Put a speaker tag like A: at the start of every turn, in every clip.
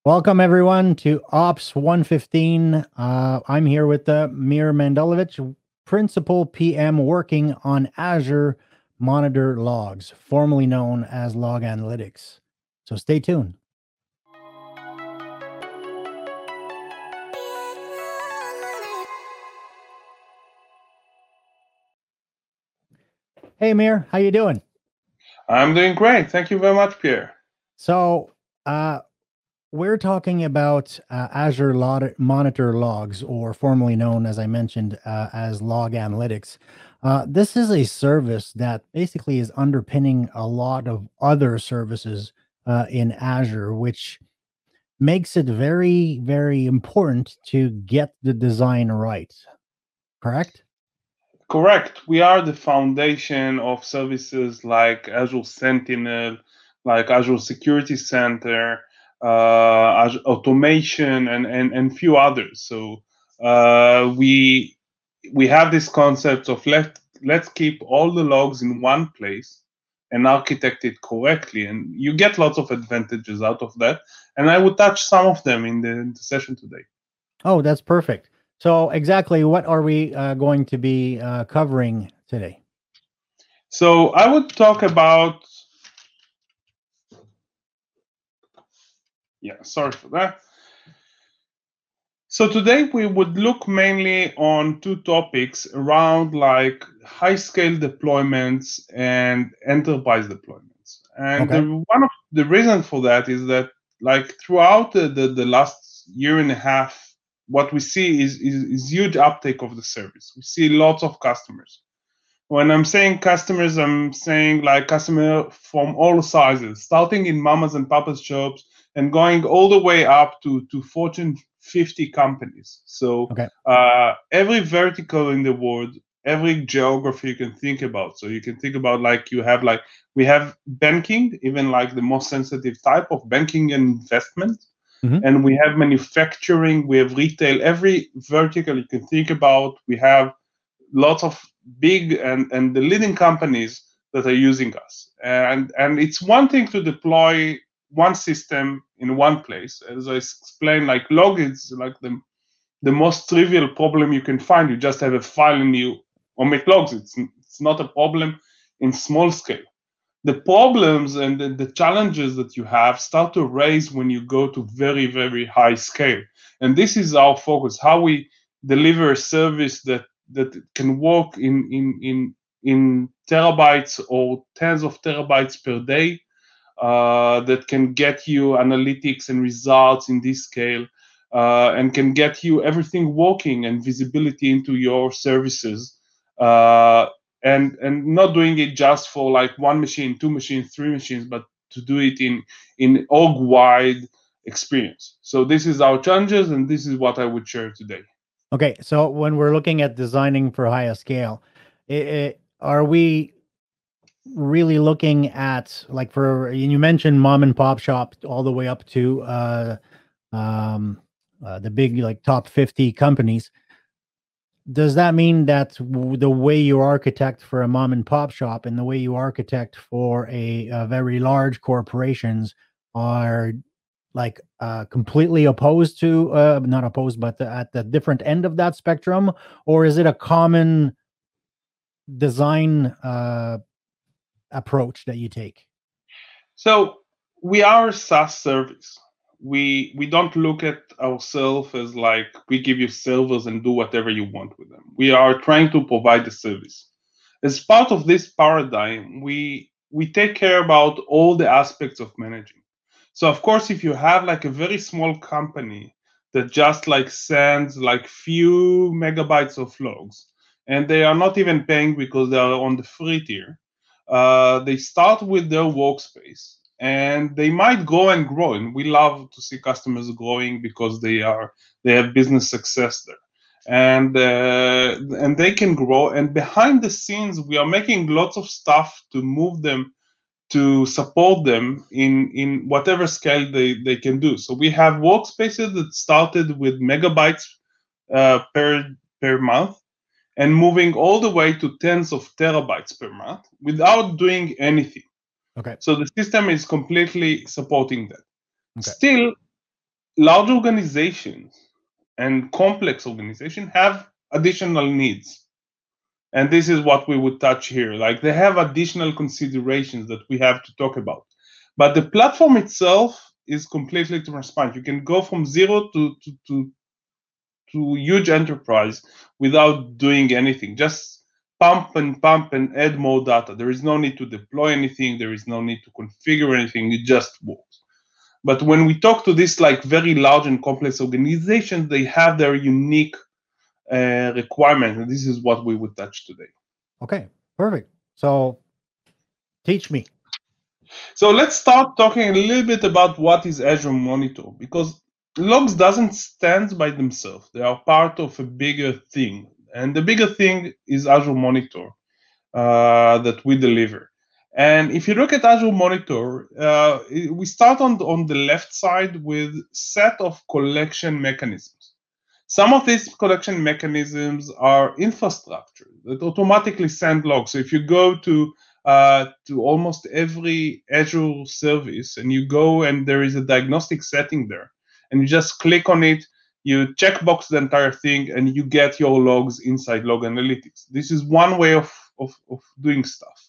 A: Welcome everyone to Ops 115. I'm here with Mir Mandelovich, Principal PM working on Azure Monitor Logs, formerly known as Log Analytics. So stay tuned. Hey Mir, how you doing?
B: I'm doing great. Thank you very much, Pierre.
A: So we're talking about Azure Monitor Logs, or formerly known, as I mentioned, as Log Analytics. This is a service that basically is underpinning a lot of other services in Azure, which makes it very, very important to get the design right. Correct?
B: Correct. We are the foundation of services like Azure Sentinel, like Azure Security Center, Azure Automation, and few others. So we have this concept of let's keep all the logs in one place and architect it correctly, and you get lots of advantages out of that. And I would touch some of them in the session today.
A: Oh, that's perfect. So, exactly what are we going to be covering today?
B: So I would talk about, yeah, sorry for that. So today we would look mainly on two topics around like high scale deployments and enterprise deployments. And
A: Okay.
B: one of the reasons for that is that like throughout the last year and a half, what we see is huge uptake of the service. We see lots of customers. When I'm saying customers, I'm saying like customer from all sizes, starting in mamas and papas shops and going all the way up to Fortune 50 companies. So
A: Okay.
B: every vertical in the world, every geography you can think about. So you can think about like you have like we have banking, even like the most sensitive type of banking and investment.
A: Hmm.
B: And we have manufacturing, we have retail, every vertical you can think about. We have lots of big and the leading companies that are using us. And it's one thing to deploy one system in one place. As I explained, like log is like the most trivial problem you can find. You just have a file and you omit logs. It's not a problem in small scale. The problems and the challenges that you have start to raise when you go to very, very high scale. And this is our focus, how we deliver a service that can work in terabytes or tens of terabytes per day, that can get you analytics and results in this scale, and can get you everything working and visibility into your services, and not doing it just for like one machine, two machines, three machines, but to do it in org wide experience. So this is our challenges, and this is what I would share today.
A: Okay, so when we're looking at designing for higher scale, are we really looking at, like, for, you mentioned mom and pop shop all the way up to um, the big, like, top 50 companies? Does that mean that the way you architect for a mom and pop shop and the way you architect for a very large corporations are like completely opposed to, not opposed, but at the different end of that spectrum? Or is it a common design approach that you take?
B: So we are a SaaS service. We don't look at ourselves as like we give you servers and do whatever you want with them. We are trying to provide the service. As part of this paradigm, we take care about all the aspects of managing. So of course, if you have like a very small company that just like sends like few megabytes of logs, and they are not even paying because they are on the free tier, they start with their workspace and they might go and grow, and we love to see customers growing because they have business success there, and they can grow, and behind the scenes we are making lots of stuff to move them, to support them in whatever scale they can do. So we have workspaces that started with megabytes per month, and moving all the way to tens of terabytes per month without doing anything.
A: Okay.
B: So the system is completely supporting that.
A: Okay.
B: Still, large organizations and complex organizations have additional needs. And this is what we would touch here. Like they have additional considerations that we have to talk about. But the platform itself is completely transparent. You can go from zero to huge enterprise without doing anything. Just pump and add more data. There is no need to deploy anything. There is no need to configure anything. It just works. But when we talk to this like very large and complex organizations, they have their unique requirements, and this is what we would touch today.
A: Okay, perfect. So teach me.
B: So let's start talking a little bit about what is Azure Monitor, because logs doesn't stand by themselves. They are part of a bigger thing. And the bigger thing is Azure Monitor that we deliver. And if you look at Azure Monitor, we start on the left side with set of collection mechanisms. Some of these collection mechanisms are infrastructure that automatically send logs. So if you go to almost every Azure service and you go and there is a diagnostic setting there, and you just click on it, you checkbox the entire thing, and you get your logs inside Log Analytics. This is one way of doing stuff.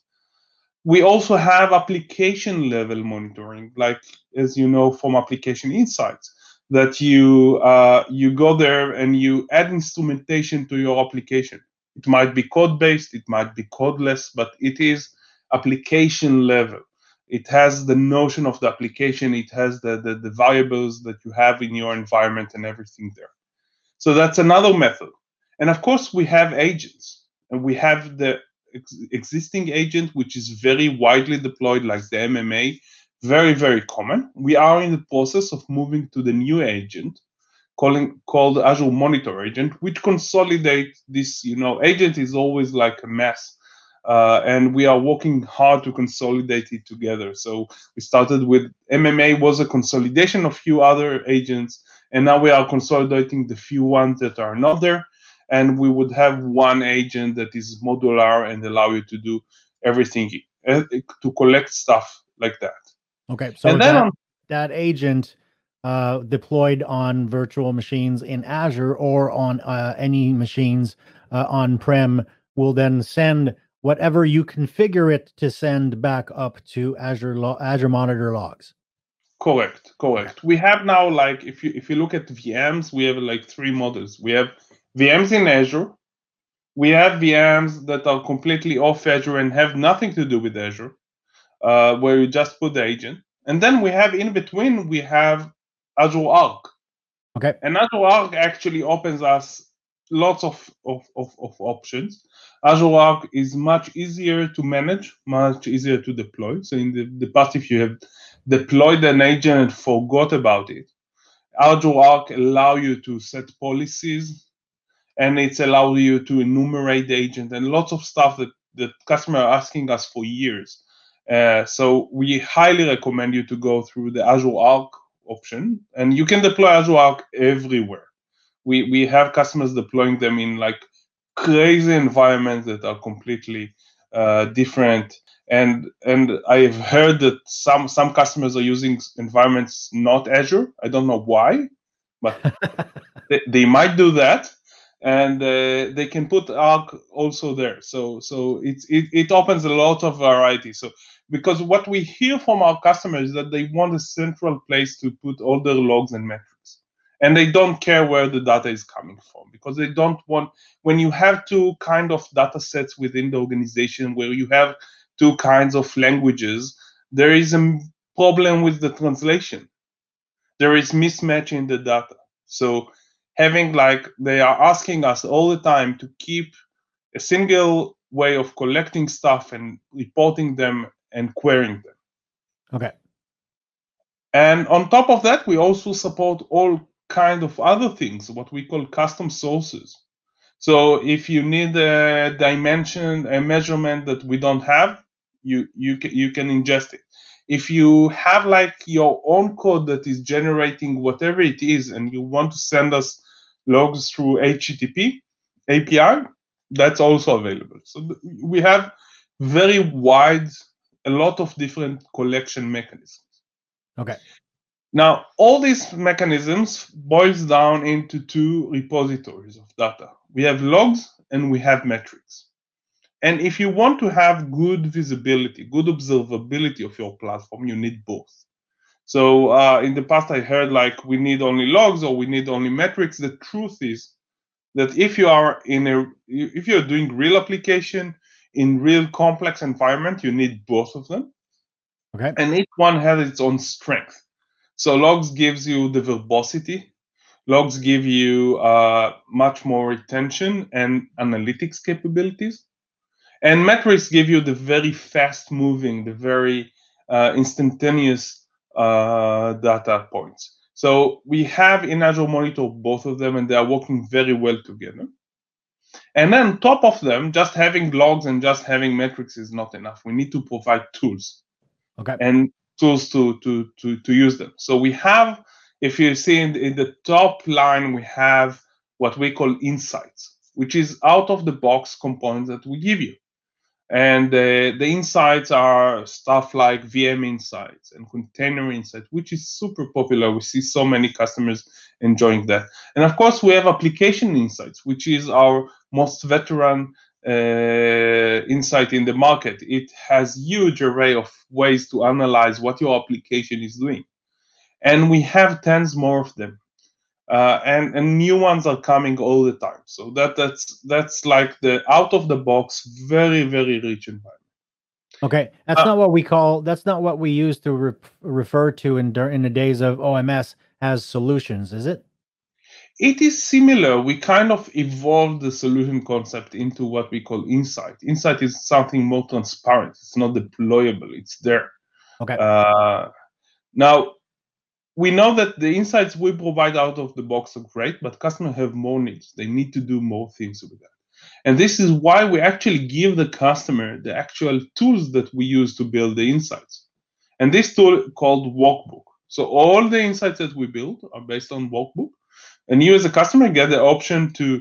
B: We also have application level monitoring, like as you know from Application Insights, that you go there and you add instrumentation to your application. It might be code-based, it might be codeless, but it is application level. It has the notion of the application, it has the variables that you have in your environment and everything there. So that's another method. And of course, we have agents, and we have the existing agent, which is very widely deployed, like the MMA, very, very common. We are in the process of moving to the new agent called Azure Monitor Agent, which consolidates this. Agent is always like a mess. And we are working hard to consolidate it together. So we started with MMA was a consolidation of few other agents, and now we are consolidating the few ones that are not there. And we would have one agent that is modular and allow you to do everything, to collect stuff like that.
A: Okay, so and then that agent deployed on virtual machines in Azure or on any machines on-prem will then send whatever you configure it to send back up to Azure Monitor logs.
B: Correct. We have now, like, if you look at VMs, we have like three models. We have VMs in Azure. We have VMs that are completely off Azure and have nothing to do with Azure, where you just put the agent. And then we have in between, we have Azure Arc.
A: Okay.
B: And Azure Arc actually opens us lots of options. Azure Arc is much easier to manage, much easier to deploy. So in the past, if you have deployed an agent and forgot about it, Azure Arc allow you to set policies, and it's allow you to enumerate the agent and lots of stuff that customers are asking us for years. So we highly recommend you to go through the Azure Arc option, and you can deploy Azure Arc everywhere. We have customers deploying them in like crazy environments that are completely different. And I've heard that some customers are using environments not Azure. I don't know why, but they might do that, and they can put Arc also there. So it opens a lot of variety. So because what we hear from our customers is that they want a central place to put all their logs and metrics. And they don't care where the data is coming from, because they don't want, when you have two kind of data sets within the organization, where you have two kinds of languages, there is a problem with the translation. There is mismatch in the data. So having, like, they are asking us all the time to keep a single way of collecting stuff and reporting them and querying them.
A: Okay.
B: And on top of that, we also support all kind of other things, what we call custom sources. So if you need a dimension, a measurement that we don't have, you can ingest it. If you have like your own code that is generating whatever it is, and you want to send us logs through HTTP API, that's also available. So we have very wide, a lot of different collection mechanisms.
A: Okay.
B: Now, all these mechanisms boils down into two repositories of data. We have logs and we have metrics. And if you want to have good visibility, good observability of your platform, you need both. So in the past, I heard like we need only logs or we need only metrics. The truth is that if you're doing real application in real complex environment, you need both of them.
A: Okay.
B: And each one has its own strength. So logs gives you the verbosity. Logs give you much more retention and analytics capabilities. And metrics give you the very fast moving, the very instantaneous data points. So we have in Azure Monitor both of them, and they are working very well together. And then on top of them, just having logs and just having metrics is not enough. We need to provide tools.
A: Okay.
B: And tools to use them. So we have, if you see in the top line, we have what we call insights, which is out of the box components that we give you. And the insights are stuff like VM insights and container insights, which is super popular. We see so many customers enjoying that. And of course, we have application insights, which is our most veteran insight in the market. It has huge array of ways to analyze what your application is doing. And we have tens more of them. And new ones are coming all the time. So that's like the out of the box, very, very rich environment.
A: Okay, that's not what we call. That's not what we used to refer to in the days of OMS as solutions, is it?
B: It is similar. We kind of evolved the solution concept into what we call insight. Insight is something more transparent. It's not deployable. It's there.
A: Okay.
B: Now, we know that the insights we provide out of the box are great, but customers have more needs. They need to do more things with that. And this is why we actually give the customer the actual tools that we use to build the insights. And this tool called Workbook. So all the insights that we build are based on Workbook. And you as a customer get the option to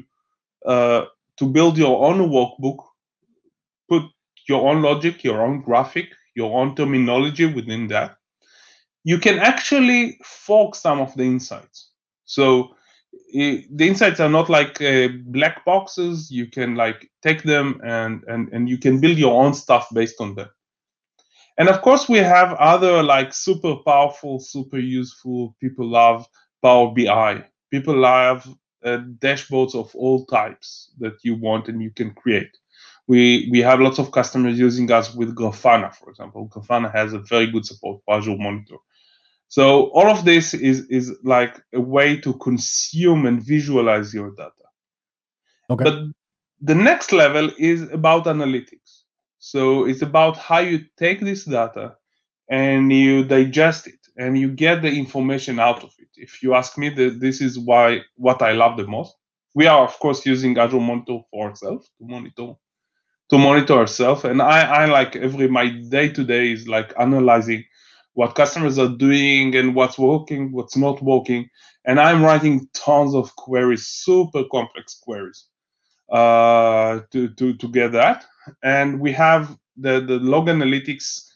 B: build your own workbook, put your own logic, your own graphic, your own terminology within that. You can actually fork some of the insights. So the insights are not like black boxes. You can like take them and you can build your own stuff based on them. And of course, we have other like super powerful, super useful. People love Power BI. People love dashboards of all types that you want and you can create. We have lots of customers using us with Grafana, for example. Grafana has a very good support for Azure Monitor. So all of this is like a way to consume and visualize your data.
A: Okay.
B: But the next level is about analytics. So it's about how you take this data and you digest it and you get the information out of it. If you ask me, this is what I love the most. We are, of course, using Azure Monitor for ourselves to monitor ourselves. And I like my day-to-day is like analyzing what customers are doing and what's working, what's not working. And I'm writing tons of queries, super complex queries to get that. And we have the log analytics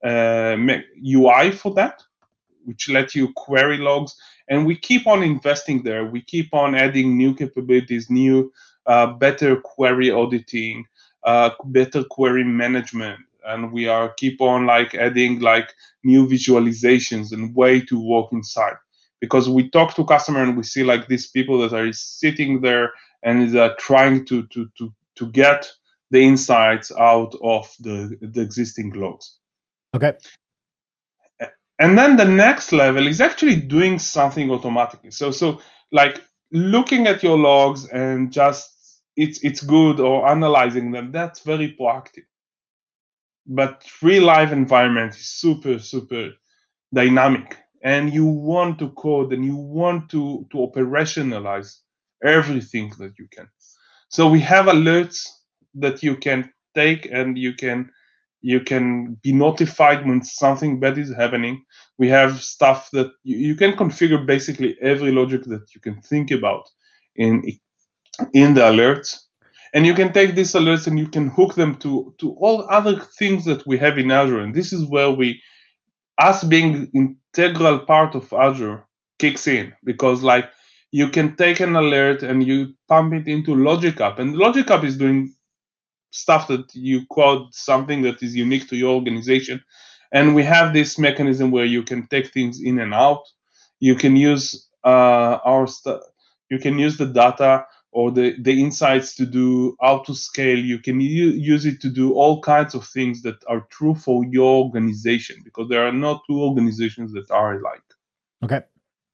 B: UI for that, which lets you query logs. And we keep on investing there. We keep on adding new capabilities, new better query auditing, better query management. And we are keep on like adding like new visualizations and way to work inside. Because we talk to customer and we see like these people that are sitting there and are trying to get the insights out of the existing logs.
A: Okay.
B: And then the next level is actually doing something automatically. So like looking at your logs and just it's good or analyzing them, that's very proactive. But real life environment is super, super dynamic. And you want to code and you want to operationalize everything that you can. So we have alerts that you can take and you can be notified when something bad is happening. We have stuff that you can configure basically every logic that you can think about in the alerts. And you can take these alerts and you can hook them to all other things that we have in Azure. And this is where us being integral part of Azure kicks in, because like you can take an alert and you pump it into Logic App, and Logic App is doing stuff that you code something that is unique to your organization. And we have this mechanism where you can take things in and out. You can use you can use the data or the insights to do auto scale. You can use it to do all kinds of things that are true for your organization, because there are not two organizations that are alike.
A: Okay.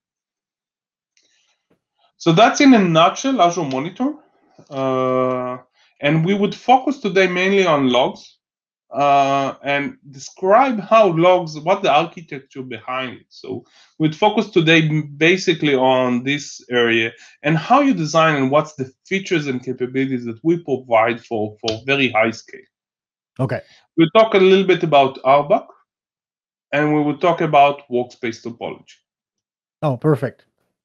B: So that's in a nutshell Azure Monitor. And we would focus today mainly on logs and describe how logs, what the architecture behind it. So we'd focus today basically on this area and how you design and what's the features and capabilities that we provide for very high scale.
A: Okay.
B: We'll talk a little bit about RBAC, and we will talk about workspace topology.
A: Oh, perfect.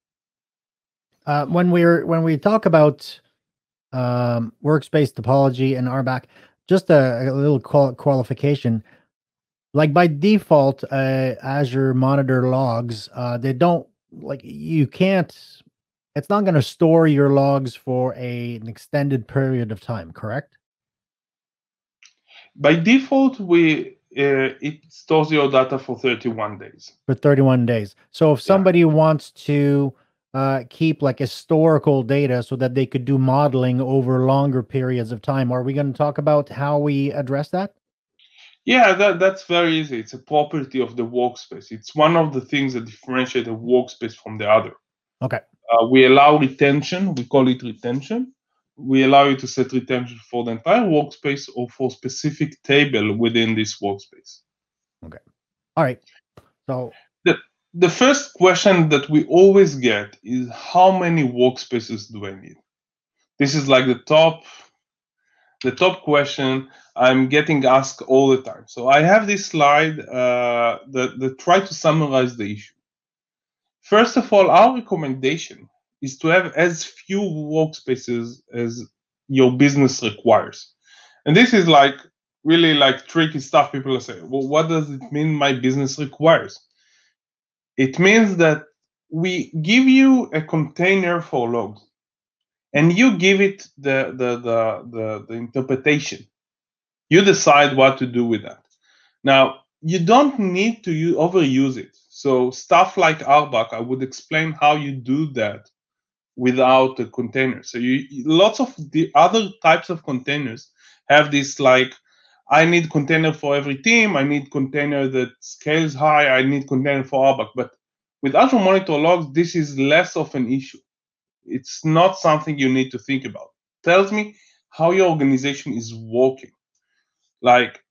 A: When we talk about workspace topology and RBAC, just a little qualification. Like by default, Azure Monitor logs, they don't, like, you can't. It's not going to store your logs for an extended period of time, correct?
B: By default, it stores your data for 31 days.
A: For 31 days. So if somebody wants to keep like historical data so that they could do modeling over longer periods of time, are we going to talk about how we address that?
B: Yeah, that's very easy. It's a property of the workspace. It's one of the things that differentiate a workspace from the other.
A: Okay.
B: We allow retention. We call it retention. We allow you to set retention for the entire workspace or for specific table within this workspace.
A: Okay. All right. So
B: the first question that we always get is, how many workspaces do I need? This is like the top question I'm getting asked all the time. So I have this slide that try to summarize the issue. First of all, our recommendation is to have as few workspaces as your business requires. And this is like really like tricky stuff. People say, well, what does it mean my business requires? It means that we give you a container for logs, and you give it the interpretation. You decide what to do with that. Now, you don't need to overuse it. So stuff like RBAC, I would explain how you do that without a container. So lots of the other types of containers have this, like, I need container for every team, I need container that scales high, I need container for RBAC. But with Azure Monitor Logs, this is less of an issue. It's not something you need to think about. It tells me how your organization is working. Like,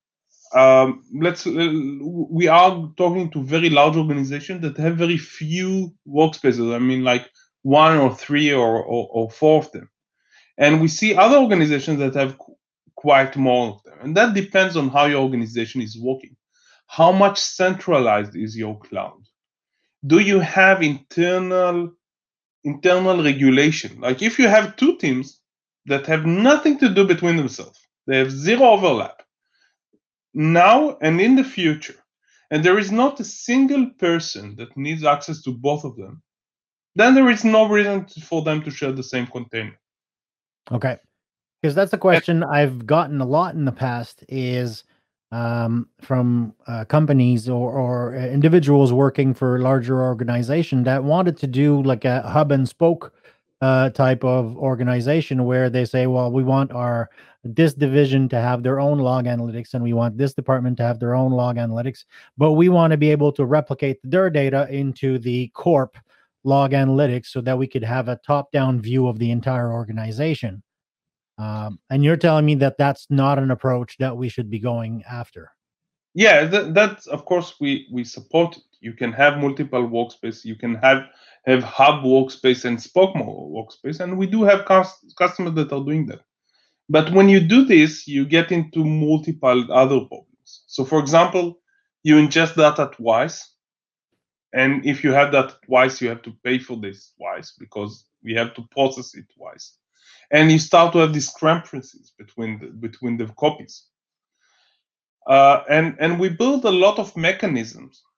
B: we are talking to very large organizations that have very few workspaces. I mean, like 1 or 3 or 4 of them. And we see other organizations that have quite more of them. And that depends on how your organization is working. How much centralized is your cloud? Do you have internal regulation? Like, if you have 2 teams that have nothing to do between themselves, they have zero overlap now and in the future, and there is not a single person that needs access to both of them, then there is no reason for them to share the same container.
A: Okay. Because that's a question I've gotten a lot in the past, is from companies or individuals working for a larger organization that wanted to do like a hub and spoke type of organization, where they say, well, we want this division to have their own log analytics, and we want this department to have their own log analytics, but we want to be able to replicate their data into the corp log analytics so that we could have a top-down view of the entire organization. And you're telling me that that's not an approach that we should be going after?
B: Yeah, that's, of course, we support it. You can have multiple workspace. You can have hub workspace and spoke workspace, and we do have customers that are doing that. But when you do this, you get into multiple other problems. So, for example, you ingest data twice, and if you have that twice, you have to pay for this twice because we have to process it twice, and you start to have discrepancies between the copies. And we build a lot of mechanisms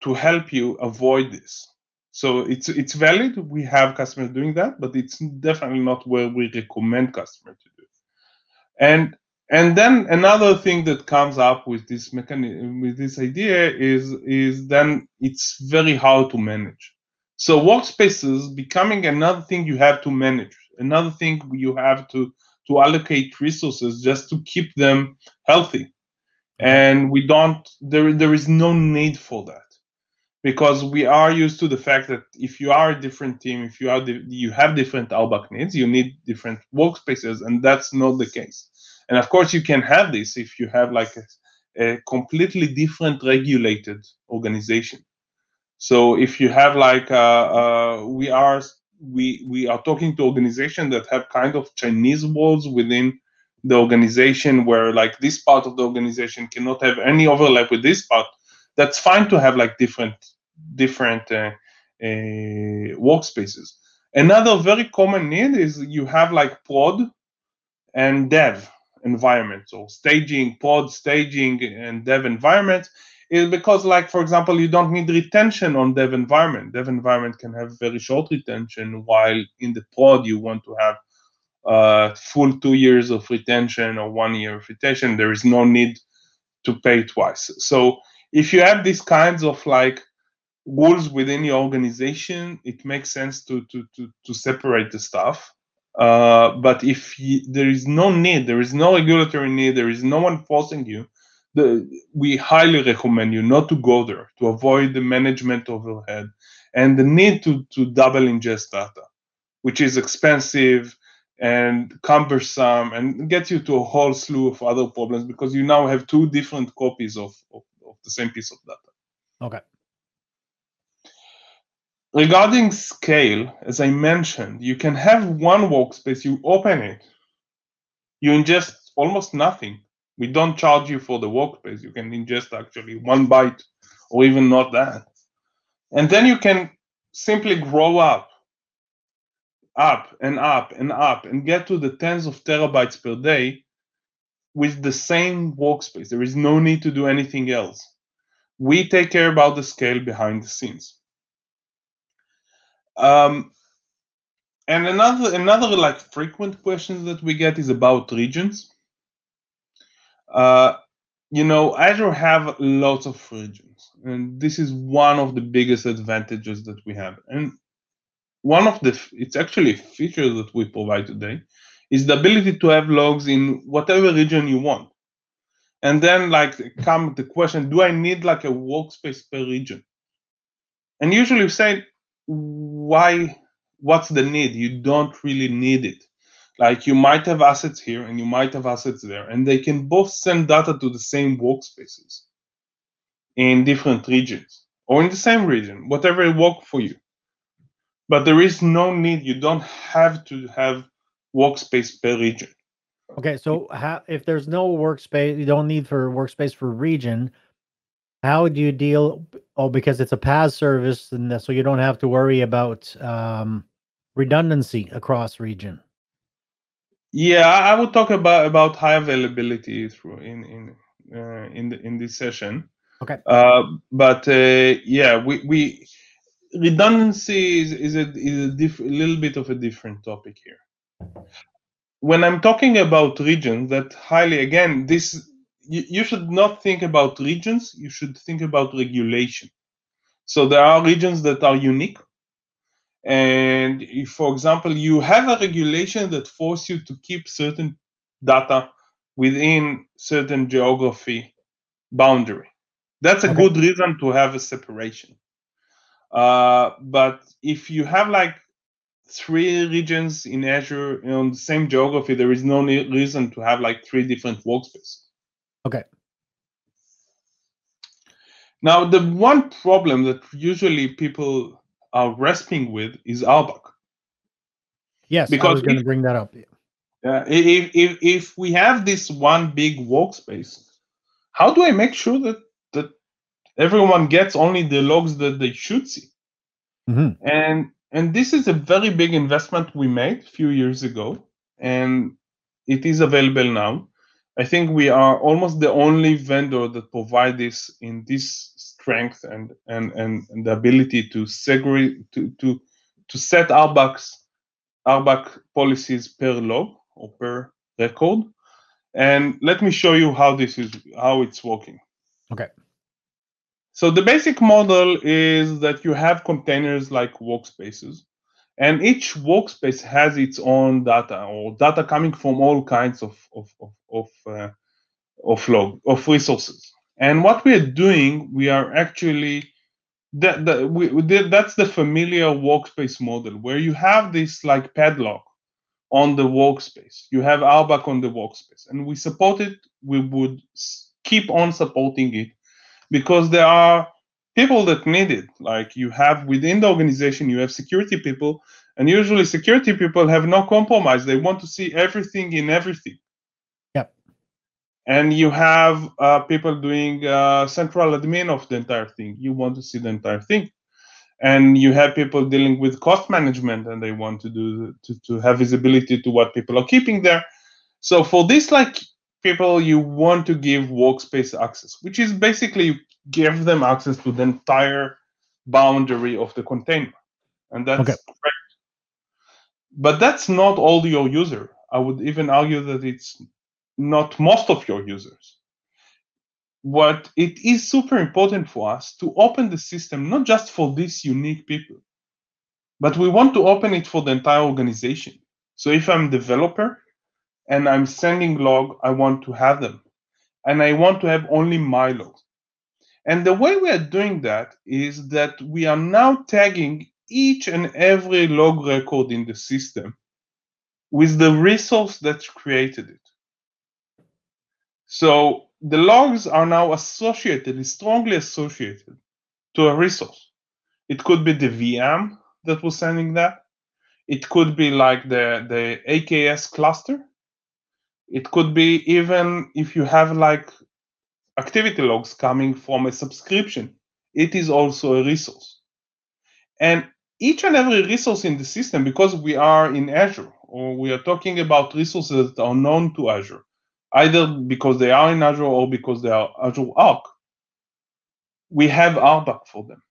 B: to help you avoid this. So it's valid. We have customers doing that, but it's definitely not where we recommend customers to do. And then another thing that comes up with this mechanism, with this idea, is then it's very hard to manage. So workspaces becoming another thing you have to manage, another thing you have to allocate resources just to keep them healthy. And we don't. There is no need for that, because we are used to the fact that if you are a different team, if you are you have different RBAC needs, you need different workspaces, and that's not the case. And of course, you can have this if you have like a completely different regulated organization. So if you have like we are talking to organizations that have kind of Chinese walls within the organization, where like this part of the organization cannot have any overlap with this part. That's fine to have like different workspaces. Another very common need is you have like prod and dev environments, or prod staging and dev environments, is because, like, for example, you don't need retention on dev environment. Dev environment can have very short retention, while in the prod you want to have full 2 years of retention or 1 year of retention. There is no need to pay twice. So if you have these kinds of like rules within your organization, it makes sense to separate the stuff. But if there is no need, there is no regulatory need, there is no one forcing you, we highly recommend you not to go there, to avoid the management overhead and the need to double ingest data, which is expensive and cumbersome and gets you to a whole slew of other problems, because you now have two different copies of the same piece of data.
A: Okay.
B: Regarding scale, as I mentioned, you can have one workspace, you open it, you ingest almost nothing. We don't charge you for the workspace. You can ingest actually 1 byte or even not that. And then you can simply grow up and up and up and get to the tens of terabytes per day with the same workspace. There is no need to do anything else. We take care about the scale behind the scenes. And another like frequent question that we get is about regions. Azure have lots of regions, and this is one of the biggest advantages that we have. And it's actually a feature that we provide today, is the ability to have logs in whatever region you want. And then like come the question, do I need like a workspace per region? And usually we say, why? What's the need? You don't really need it. Like you might have assets here and you might have assets there, and they can both send data to the same workspaces in different regions or in the same region, whatever works for you. But there is no need. You don't have to have workspace per region.
A: Okay, so if there's no workspace, you don't need for workspace for region, how do you deal? Oh, because it's a PaaS service, and so you don't have to worry about redundancy across region.
B: Yeah, I would talk about high availability through in this session.
A: Okay.
B: But we redundancy is a little bit of a different topic here. When I'm talking about regions, that highly, again, this you should not think about regions. You should think about regulation. So there are regions that are unique. And if, for example, you have a regulation that forces you to keep certain data within certain geography boundary, that's a good reason to have a separation. But if you have like 3 regions in Azure on the same geography, there is no reason to have like 3 different workspaces.
A: Okay.
B: Now, the one problem that usually people are wrestling with is RBAC.
A: Yes, because I was going to bring that up.
B: If we have this one big workspace, how do I make sure that everyone gets only the logs that they should see?
A: Mm-hmm.
B: And this is a very big investment we made a few years ago, and it is available now. I think we are almost the only vendor that provide this in this strength and the ability to segregate to set RBAC policies per log or per record. And let me show you how it's working.
A: Okay.
B: So the basic model is that you have containers like workspaces, and each workspace has its own data or data coming from all kinds of resources. And what we are doing, we are actually that's the familiar workspace model where you have this like padlock on the workspace. You have RBAC on the workspace, and we support it. We would keep on supporting it because there are people that need it. Like you have within the organization, you have security people, and usually security people have no compromise. They want to see everything in everything.
A: Yep.
B: And you have people doing central admin of the entire thing. You want to see the entire thing. And you have people dealing with cost management, and they want to have visibility to what people are keeping there. So for this, like people, you want to give workspace access, which is basically give them access to the entire boundary of the container, and that's correct. But that's not all your user. I would even argue that it's not most of your users. What it is super important for us to open the system, not just for these unique people, but we want to open it for the entire organization. So if I'm a developer and I'm sending log, I want to have them. And I want to have only my logs. And the way we are doing that is that we are now tagging each and every log record in the system with the resource that created it. So the logs are now strongly associated to a resource. It could be the VM that was sending that. It could be like the AKS cluster. It could be even if you have like activity logs coming from a subscription, it is also a resource. And each and every resource in the system, because we are in Azure, or we are talking about resources that are known to Azure, either because they are in Azure or because they are Azure Arc, we have RBAC for them.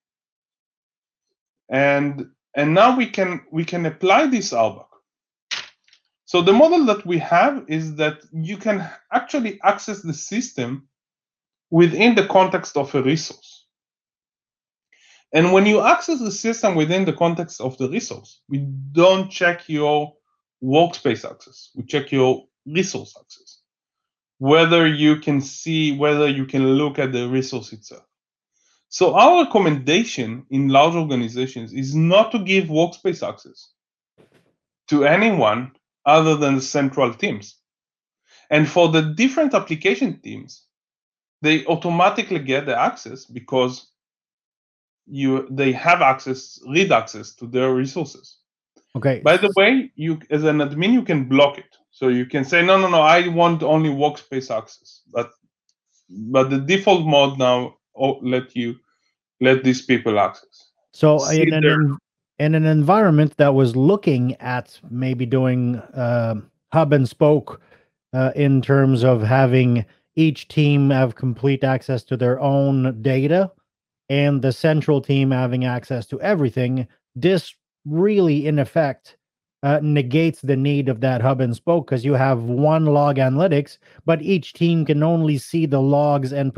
B: And now we can apply this RBAC. So the model that we have is that you can actually access the system within the context of a resource. And when you access the system within the context of the resource, we don't check your workspace access. We check your resource access. Whether you can look at the resource itself. So our recommendation in large organizations is not to give workspace access to anyone other than the central teams. And for the different application teams, they automatically get the access because they have read access to their resources.
A: Okay.
B: By the way, you as an admin, you can block it. So you can say, no, I want only workspace access. But the default mode now let these people access.
A: So in an environment that was looking at maybe doing hub and spoke in terms of having each team have complete access to their own data and the central team having access to everything, this really in effect negates the need of that hub and spoke because you have one log analytics, but each team can only see the logs and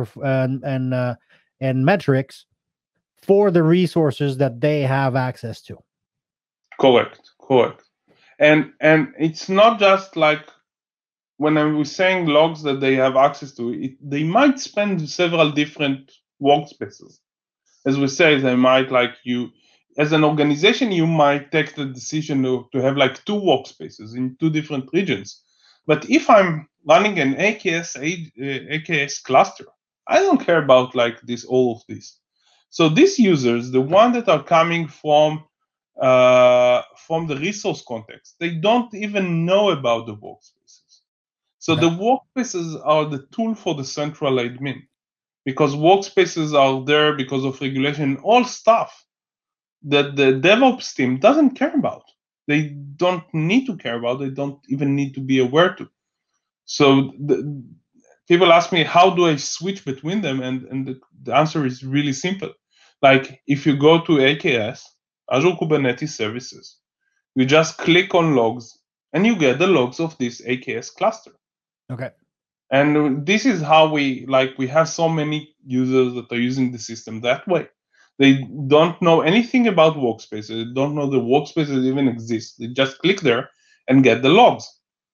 A: metrics for the resources that they have access to.
B: Correct. And it's not just like when I was saying logs that they have access to, they might spend several different workspaces. As we say, they might as an organization, you might take the decision to have like 2 workspaces in 2 different regions. But if I'm running an AKS cluster, I don't care about all of this. So these users, the ones that are coming from the resource context, they don't even know about the workspaces. So the workspaces are the tool for the central admin, because workspaces are there because of regulation, all stuff that the DevOps team doesn't care about. They don't need to care about. They don't even need to be aware to. So people ask me, how do I switch between them? And the answer is really simple. Like if you go to AKS, Azure Kubernetes Services, you just click on logs and you get the logs of this AKS cluster.
A: Okay.
B: And this is how we have so many users that are using the system that way. They don't know anything about workspaces. They don't know the workspaces even exist. They just click there and get the logs.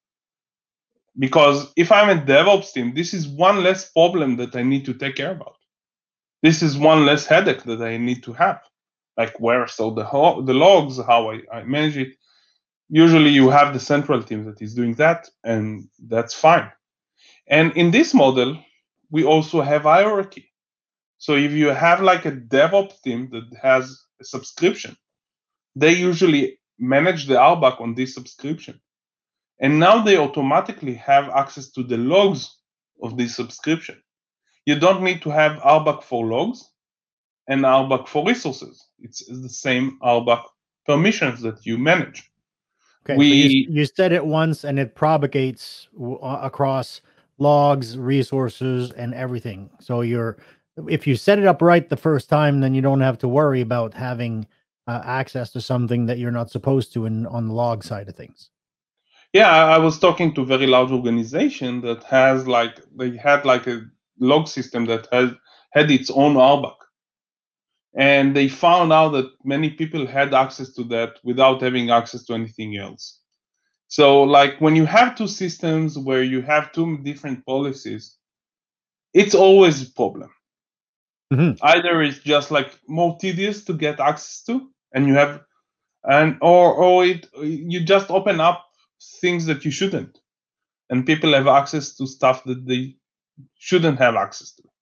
B: Because if I'm a DevOps team, this is one less problem that I need to take care about. This is one less headache that I need to have. Like where so the logs, how I manage it. Usually you have the central team that is doing that, and that's fine. And in this model, we also have hierarchy. So if you have like a DevOps team that has a subscription, they usually manage the RBAC on this subscription. And now they automatically have access to the logs of this subscription. You don't need to have RBAC for logs and RBAC for resources. It's the same RBAC permissions that you manage.
A: Okay, so you said it once and it propagates across logs, resources, and everything. So if you set it up right the first time, then you don't have to worry about having access to something that you're not supposed to on the log side of things.
B: Yeah, I was talking to a very large organization that has they had a log system that had its own RBAC. And they found out that many people had access to that without having access to anything else. So like when you have two systems where you have two different policies, it's always a problem. Mm-hmm. Either it's just like more tedious to get access to, and you have, or you just open up things that you shouldn't, and people have access to stuff that they shouldn't have access to.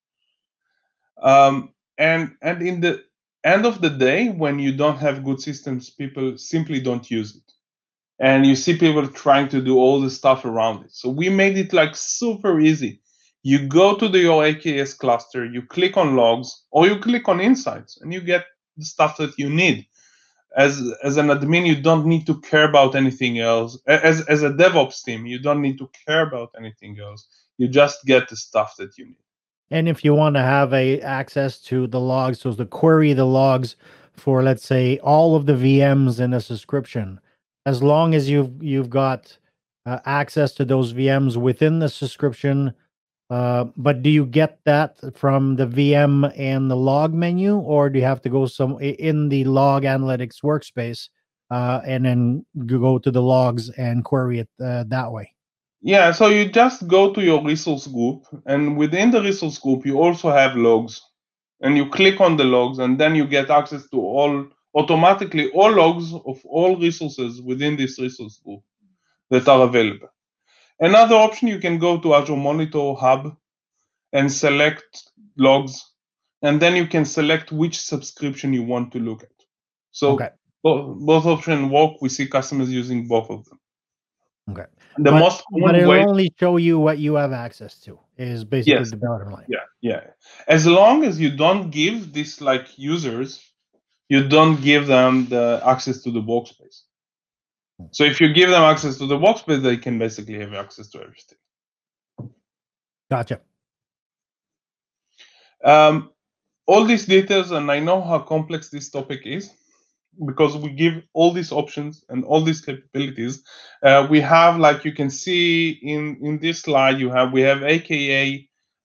B: And in the end of the day, when you don't have good systems, people simply don't use it. And you see people trying to do all the stuff around it. So we made it like super easy. You go to your AKS cluster, you click on logs, or you click on insights, and you get the stuff that you need. As an admin, you don't need to care about anything else. As a DevOps team, you don't need to care about anything else. You just get the stuff that you need.
A: And if you want to have access to the logs, so to query the logs for, let's say, all of the VMs in a subscription, as long as you've got access to those VMs within the subscription, but do you get that from the VM and the log menu, or do you have to go in the log analytics workspace and then go to the logs and query it that way?
B: Yeah, so you just go to your resource group, and within the resource group, you also have logs, and you click on the logs, and then you get access to automatically all logs of all resources within this resource group that are available. Another option, you can go to Azure Monitor Hub and select logs, and then you can select which subscription you want to look at. So
A: okay.
B: both options work. We see customers using both of them.
A: Okay.
B: But
A: it'll only show you what you have access to is basically the bottom line.
B: Yeah. As long as you don't give this users, you don't give them the access to the workspace. So if you give them access to the workspace, they can basically have access to everything.
A: Gotcha.
B: All these details, and I know how complex this topic is, because we give all these options and all these capabilities. We have, like you can see in this slide, we have AKA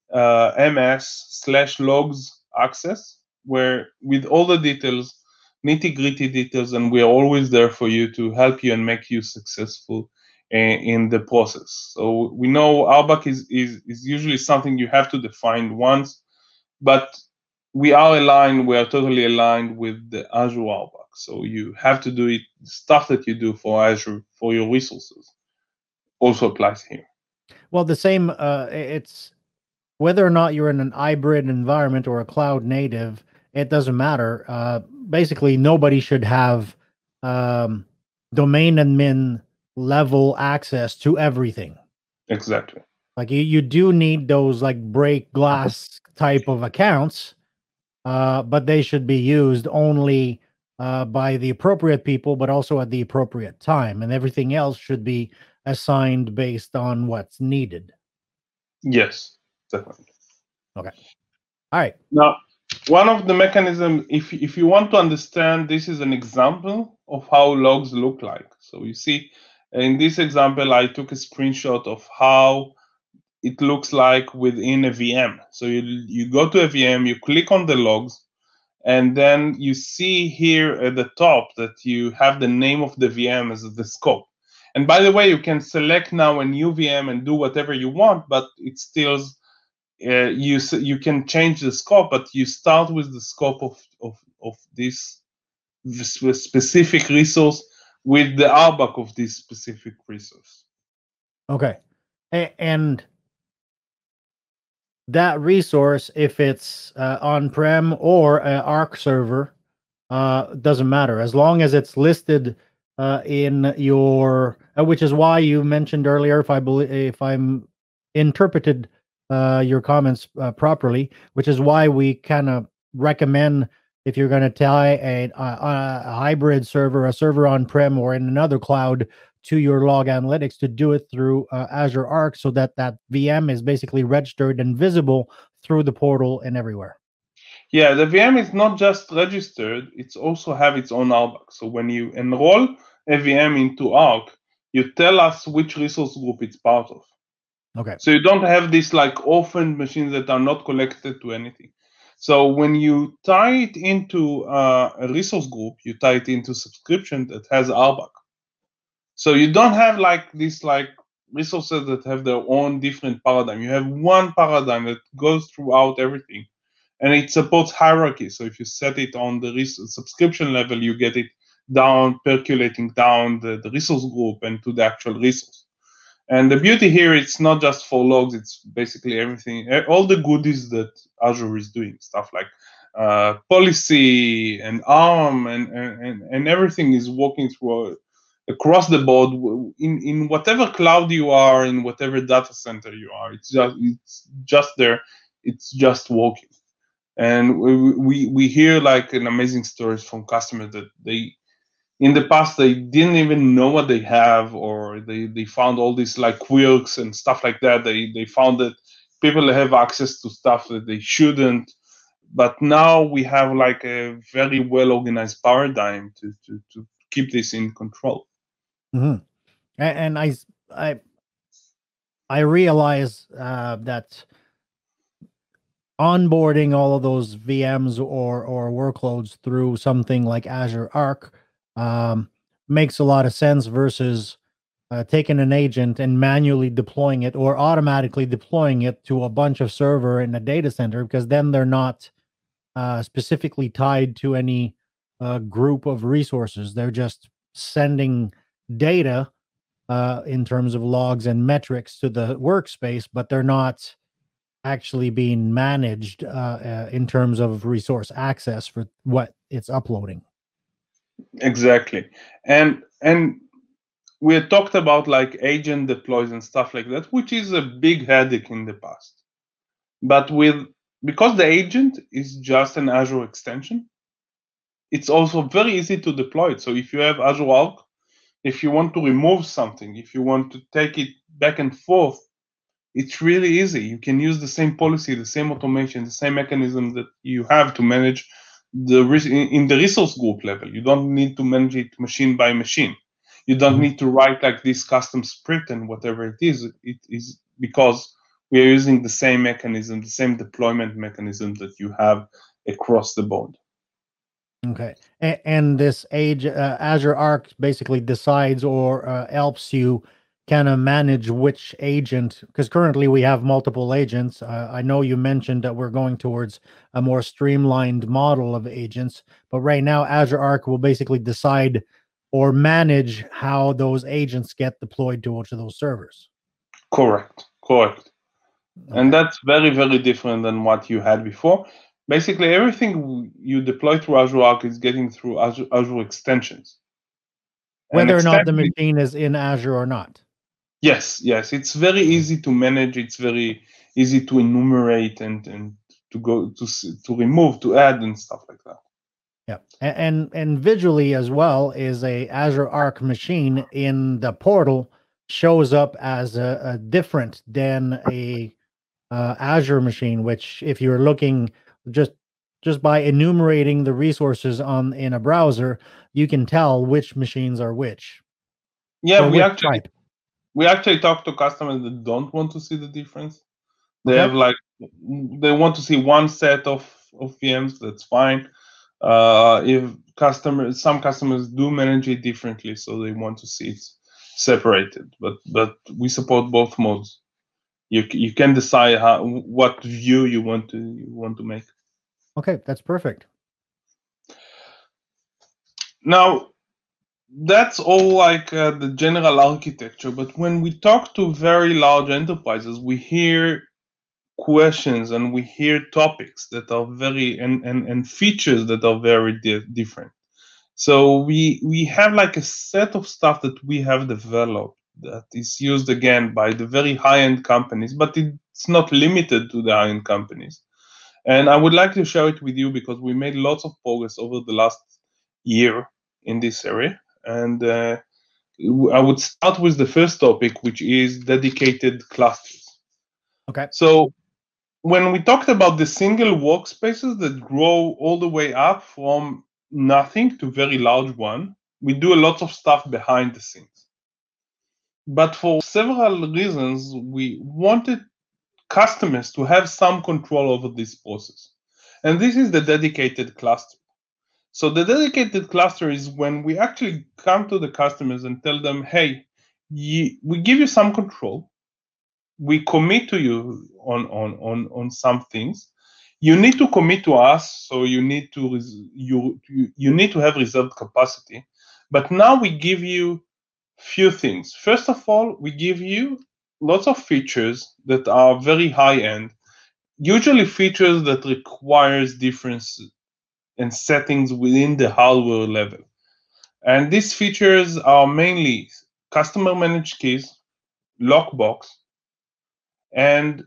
B: MS/logs access, where with all the details, nitty-gritty details, and we are always there for you to help you and make you successful in the process. So we know RBAC is usually something you have to define once, but we are totally aligned with the Azure RBAC. So you have to do it. Stuff that you do for Azure for your resources also applies here.
A: Well, the same. It's whether or not you're in an hybrid environment or a cloud native, it doesn't matter. Basically, nobody should have domain admin level access to everything.
B: Exactly.
A: Like you do need those like break glass type of accounts, but they should be used only by the appropriate people, but also at the appropriate time, and everything else should be assigned based on what's needed.
B: Yes, definitely.
A: Okay. All right.
B: Now, one of the mechanism, if you want to understand, this is an example of how logs look like. So you see, in this example, I took a screenshot of how it looks like within a VM. So you go to a VM, you click on the logs, and then you see here at the top that you have the name of the VM as the scope. And by the way, you can select now a new VM and do whatever you want, but it still you can change the scope, but you start with the scope of this specific resource with the RBAC of this specific resource.
A: Okay. And that resource, if it's on-prem or an Arc server, doesn't matter as long as it's listed in your, which is why you mentioned earlier, if I'm interpreted your comments properly, which is why we kind of recommend, if you're going to tie a hybrid server, a server on-prem or in another cloud, to your log analytics, to do it through Azure Arc, so that VM is basically registered and visible through the portal and everywhere.
B: Yeah, the VM is not just registered, it's also have its own RBAC. So when you enroll a VM into Arc, you tell us which resource group it's part of.
A: Okay.
B: So you don't have these like orphaned machines that are not connected to anything. So when you tie it into a resource group, you tie it into subscription that has RBAC. So you don't have like these like resources that have their own different paradigm. You have one paradigm that goes throughout everything, and it supports hierarchy. So if you set it on the subscription level, you get it down, percolating down the resource group and to the actual resource. And the beauty here, it's not just for logs, it's basically everything, all the goodies that Azure is doing, stuff like policy and ARM and everything is working through across the board in whatever cloud you are, in whatever data center you are. It's just there. It's just working. And we hear like an amazing stories from customers that they in the past they didn't even know what they have, or they found all these like quirks and stuff like that. They found that people have access to stuff that they shouldn't. But now we have like a very well organized paradigm to keep this in control.
A: Mm-hmm. And I realize that onboarding all of those VMs or workloads through something like Azure Arc makes a lot of sense versus taking an agent and manually deploying it or automatically deploying it to a bunch of server in a data center, because then they're not specifically tied to any group of resources. They're just sending data in terms of logs and metrics to the workspace, but they're not actually being managed in terms of resource access for what it's uploading.
B: Exactly. And we had talked about like agent deploys and stuff like that, which is a big headache in the past. But because the agent is just an Azure extension, it's also very easy to deploy it. So if you have Azure Arc, if you want to remove something, if you want to take it back and forth, it's really easy. You can use the same policy, the same automation, the same mechanism that you have to manage in the resource group level. You don't need to manage it machine by machine. You don't need to write like this custom script and whatever it is. It is because we are using the same mechanism, the same deployment mechanism that you have across the board.
A: Okay. And this Azure Arc basically decides or helps you kind of manage which agent, because currently we have multiple agents. I know you mentioned that we're going towards a more streamlined model of agents, but right now Azure Arc will basically decide or manage how those agents get deployed to each of those servers.
B: Correct. Okay. And that's very, very different than what you had before. Basically, everything you deploy through Azure Arc is getting through Azure extensions.
A: Whether or not the machine is in Azure or not.
B: Yes. It's very easy to manage. It's very easy to enumerate and to go to remove, to add, and stuff like that.
A: Yeah, and visually as well, is a Azure Arc machine in the portal shows up as a different than a Azure machine, which if you're looking just by enumerating the resources in a browser, you can tell which machines are which.
B: Yeah,
A: or which type.
B: we actually talk to customers that don't want to see the difference. They
A: Okay.
B: have like they want to see one set of VMs. That's fine. If some customers do manage it differently, so they want to see it separated. But we support both modes. You can decide what view you want to make.
A: Okay, that's perfect.
B: Now, that's all like the general architecture. But when we talk to very large enterprises, we hear questions and we hear topics that are very and features that are very different. So we have like a set of stuff that we have developed that is used again by the very high-end companies, but it's not limited to the high-end companies. And I would like to share it with you because we made lots of progress over the last year in this area. And I would start with the first topic, which is dedicated clusters.
A: Okay.
B: So when we talked about the single workspaces that grow all the way up from nothing to very large one, we do a lot of stuff behind the scenes. But for several reasons, we wanted customers to have some control over this process. And this is the dedicated cluster. So the dedicated cluster is when we actually come to the customers and tell them, hey, we give you some control. We commit to you on some things. You need to commit to us, so you need to you need to have reserved capacity. But now we give you few things. First of all, we give you lots of features that are very high end, usually features that requires difference and settings within the hardware level. And these features are mainly customer managed keys, lockbox, and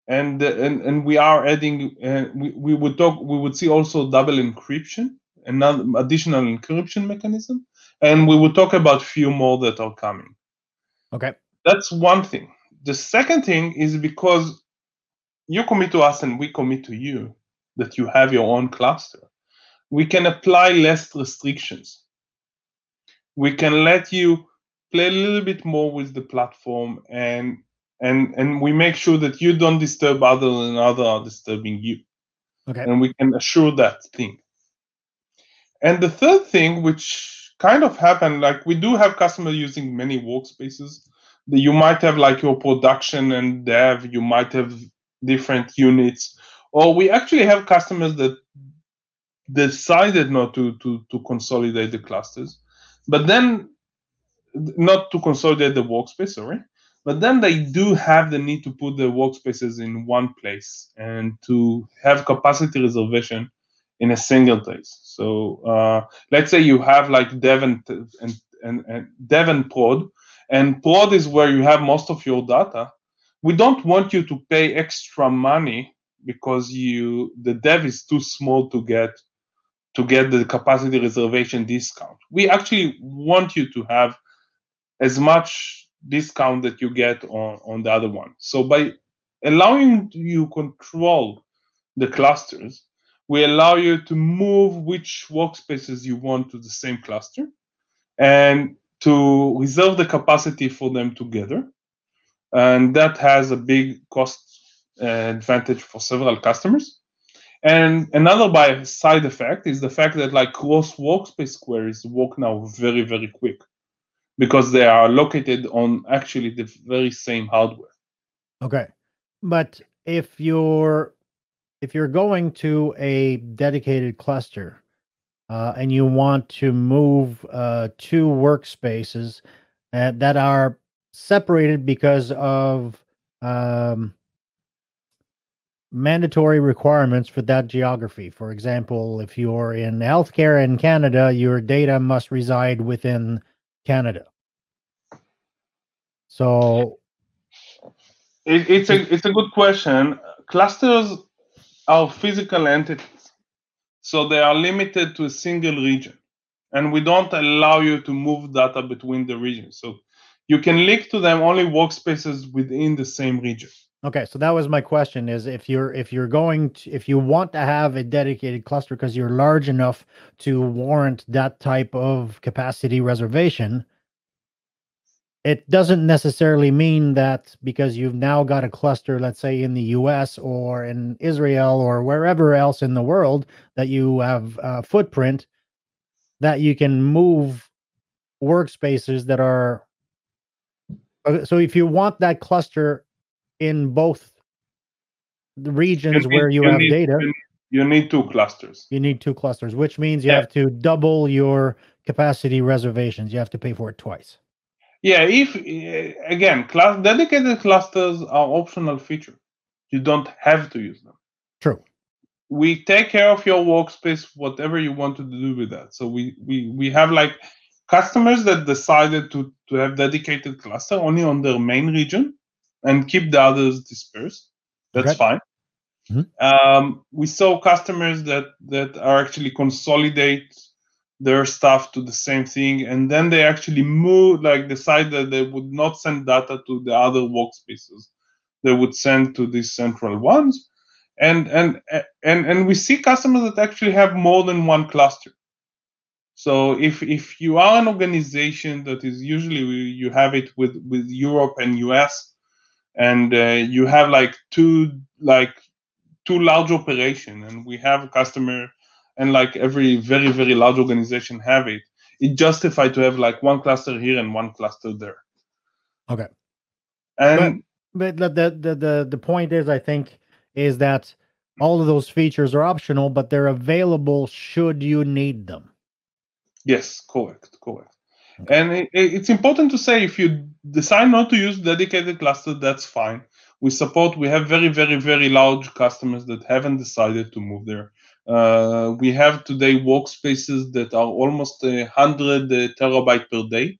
B: we are adding. We would see also double encryption, another additional encryption mechanism, and we will talk about few more that are coming.
A: Okay.
B: That's one thing. The second thing is because you commit to us and we commit to you that you have your own cluster, we can apply less restrictions. We can let you play a little bit more with the platform, and we make sure that you don't disturb others and others are disturbing you.
A: Okay.
B: And we can assure that thing. And the third thing, which kind of happened, like we do have customers using many workspaces. You might have like your production and dev, you might have different units, or we actually have customers that decided not to consolidate the clusters, but then not to consolidate the workspace, sorry, but then they do have the need to put the workspaces in one place and to have capacity reservation in a single place. So let's say you have like dev and dev and prod, and prod is where you have most of your data. We don't want you to pay extra money because the dev is too small to get the capacity reservation discount. We actually want you to have as much discount that you get on the other one. So by allowing you control the clusters, we allow you to move which workspaces you want to the same cluster and to reserve the capacity for them together. And that has a big cost advantage for several customers. And another side effect is the fact that like cross workspace queries work now very, very quick because they are located on actually the very same hardware.
A: Okay. But if you're going to a dedicated cluster and you want to move two workspaces that are separated because of mandatory requirements for that geography. For example, if you're in healthcare in Canada, your data must reside within Canada. So
B: it's a good question. Clusters are physical entities, so they are limited to a single region, and we don't allow you to move data between the regions. So you can link to them only workspaces within the same region.
A: Okay, so that was my question: is if you want to have a dedicated cluster because you're large enough to warrant that type of capacity reservation, it doesn't necessarily mean that because you've now got a cluster, let's say in the US or in Israel or wherever else in the world that you have a footprint, that you can move workspaces that are. So if you want that cluster in both the regions where you have data,
B: you need two clusters.
A: you need two clusters, which means you have to double your capacity reservations. You have to pay for it twice.
B: Yeah, if again, dedicated clusters are optional feature. You don't have to use them.
A: True.
B: We take care of your workspace, whatever you want to do with that. So we have like customers that decided to have dedicated cluster only on their main region and keep the others dispersed. That's
A: Okay.
B: fine.
A: Mhm.
B: We saw customers that are actually consolidate their stuff to the same thing, and then they actually decide that they would not send data to the other workspaces. They would send to these central ones, and we see customers that actually have more than one cluster. So if you are an organization that is usually you have it with Europe and US, and you have two large operation, and we have a customer, and like every very very large organization have it, it justified to have like one cluster here and one cluster there.
A: Okay.
B: And
A: but the point is, I think, is that all of those features are optional, but they're available should you need them.
B: yes, correct.
A: Okay.
B: And it's important to say, if you decide not to use dedicated cluster, that's fine. We have very very very large customers that haven't decided to move there. We have today workspaces that are almost 100 terabyte per day,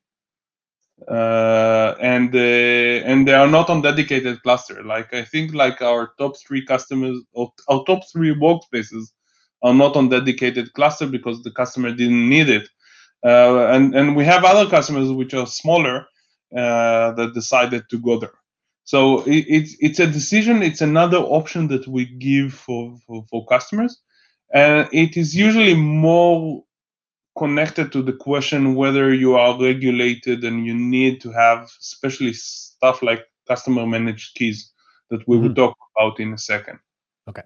B: and they are not on dedicated cluster. Like, I think like our top three customers, or our top three workspaces, are not on dedicated cluster because the customer didn't need it. And we have other customers which are smaller that decided to go there. So it's a decision. It's another option that we give for customers, and it is usually more connected to the question whether you are regulated and you need to have especially stuff like customer managed keys that we will talk about in a second.
A: Okay.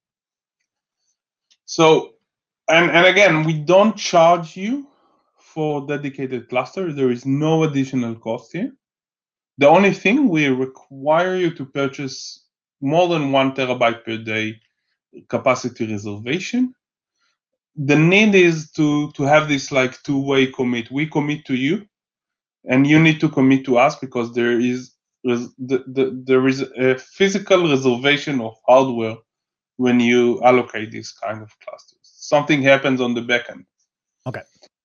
B: So, and again, we don't charge you for dedicated cluster. There is no additional cost here. The only thing, we require you to purchase more than 1 terabyte per day capacity reservation. The need is to have this like two-way commit. We commit to you, and you need to commit to us, because there is a physical reservation of hardware when you allocate this kind of clusters. Something happens on the back end.
A: Okay.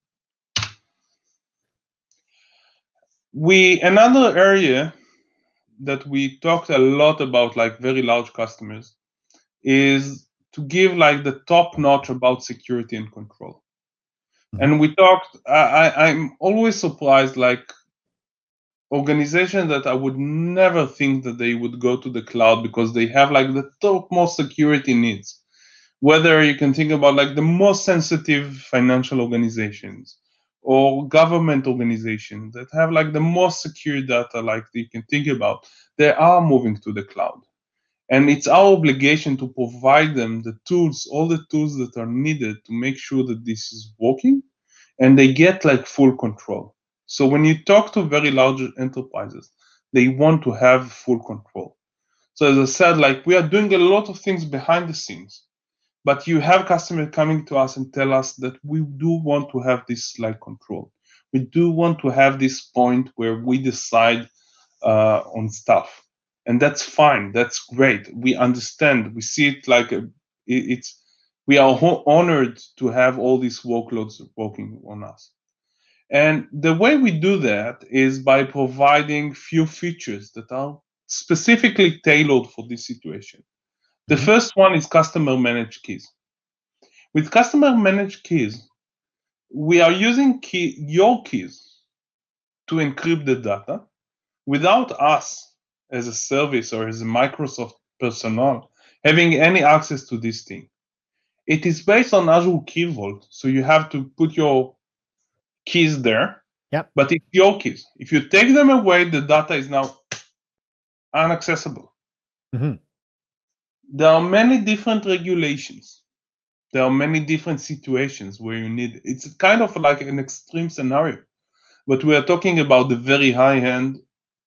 B: Another area that we talked a lot about, like very large customers, is to give like the top notch about security and control. And we talked, I'm always surprised, like organizations that I would never think that they would go to the cloud because they have like the topmost security needs. Whether you can think about like the most sensitive financial organizations or government organizations that have like the most secure data, like you can think about, they are moving to the cloud. And it's our obligation to provide them the tools, all the tools that are needed to make sure that this is working and they get like full control. So when you talk to very large enterprises, they want to have full control. So as I said, like we are doing a lot of things behind the scenes, but you have customers coming to us and tell us that we do want to have this like control. We do want to have this point where we decide on stuff, and that's fine. That's great. We understand. We see it like it's. We are honored to have all these workloads working on us. And the way we do that is by providing few features that are specifically tailored for this situation. The first one is customer managed keys. With customer managed keys, we are using your keys to encrypt the data without us as a service or as a Microsoft personnel having any access to this thing. It is based on Azure Key Vault, so you have to put your keys there.
A: Yep.
B: But it's your keys. If you take them away, the data is now inaccessible.
A: Mm-hmm.
B: There are many different regulations. There are many different situations where you need. It's kind of like an extreme scenario, but we are talking about the very high end,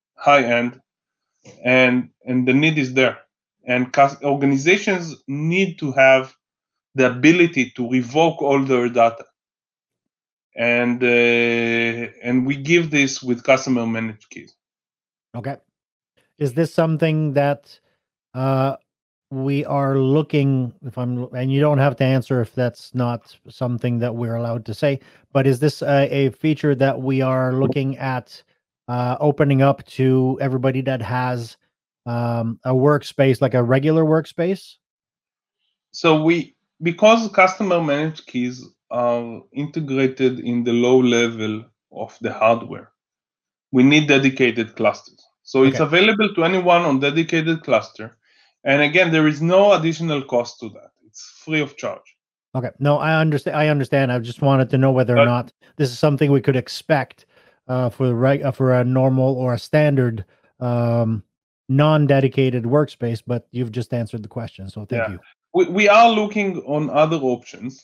B: and the need is there. And organizations need to have the ability to revoke all their data. And we give this with customer managed keys.
A: Okay. Is this something that we are looking, and you don't have to answer if that's not something that we're allowed to say, but is this a feature that we are looking at opening up to everybody that has a workspace, like a regular workspace?
B: So because customer managed keys are integrated in the low level of the hardware, we need dedicated clusters. So it's available to anyone on dedicated cluster. And again, there is no additional cost to that. It's free of charge.
A: Okay. No, I understand. I just wanted to know whether or not this is something we could expect for a normal or a standard non-dedicated workspace, but you've just answered the question. So thank you.
B: We are looking on other options.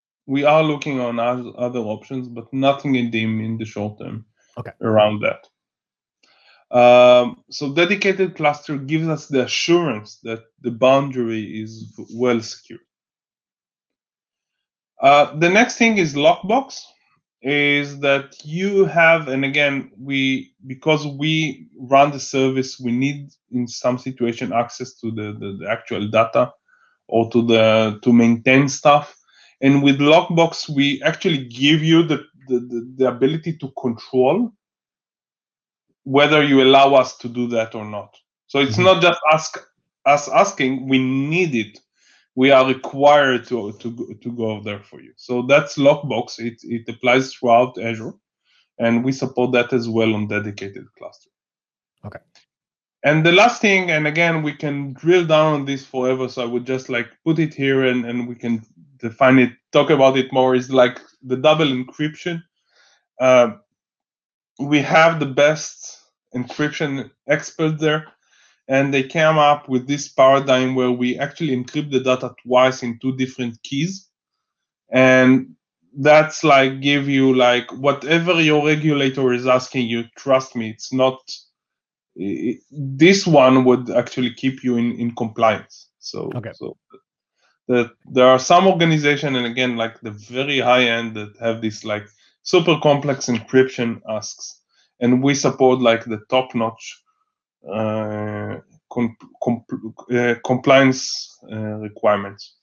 B: But nothing in the short term around that. So dedicated cluster gives us the assurance that the boundary is well secured. The next thing is Lockbox, is that you have, and again, because we run the service, we need in some situation access to the actual data or to maintain stuff. And with Lockbox, we actually give you the ability to control whether you allow us to do that or not. So it's not just us asking, we need it. We are required to go there for you. So that's Lockbox. It applies throughout Azure, and we support that as well on dedicated cluster.
A: Okay.
B: And the last thing, and again, we can drill down on this forever, so I would just like put it here and we can define it, talk about it more, is like the double encryption. We have the best encryption experts there, and they came up with this paradigm where we actually encrypt the data twice in two different keys. And that's like give you like whatever your regulator is asking you, trust me, it's not, this one would actually keep you in compliance. So there are some organizations, and again, like the very high end, that have this like super complex encryption asks, and we support like the top notch compliance requirements.